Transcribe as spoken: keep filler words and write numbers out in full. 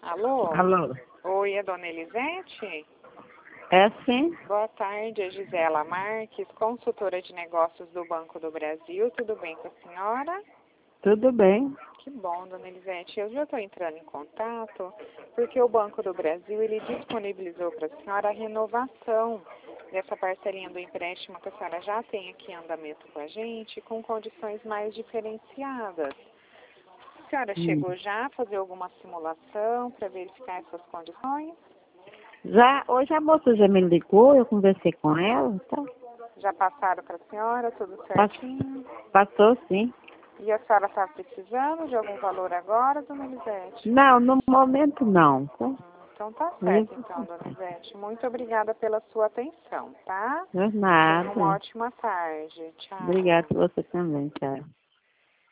Alô? Alô? Oi, é dona Elisete? É sim? Boa tarde, é Gisela Marques, consultora de negócios do Banco do Brasil. Tudo bem com a senhora? Tudo bem. Que bom, dona Elisete. Eu já estou entrando em contato porque o Banco do Brasil ele disponibilizou para a senhora a renovação dessa parcelinha do empréstimo que a senhora já tem aqui em andamento com a gente, com condições mais diferenciadas. A senhora Hum. chegou já a fazer alguma simulação para verificar essas condições? Já, hoje a moça já me ligou, eu conversei com ela, tá? Já passaram para a senhora, tudo certinho? Passou sim. E a senhora está precisando de algum valor agora, dona Elisete? Não, no momento não, tá? Hum, então tá certo, Mesmo então, dona assim. Elisete. Muito obrigada pela sua atenção, tá? Não é Tenha uma nada. ótima tarde. Tchau. Obrigada a você também, tchau.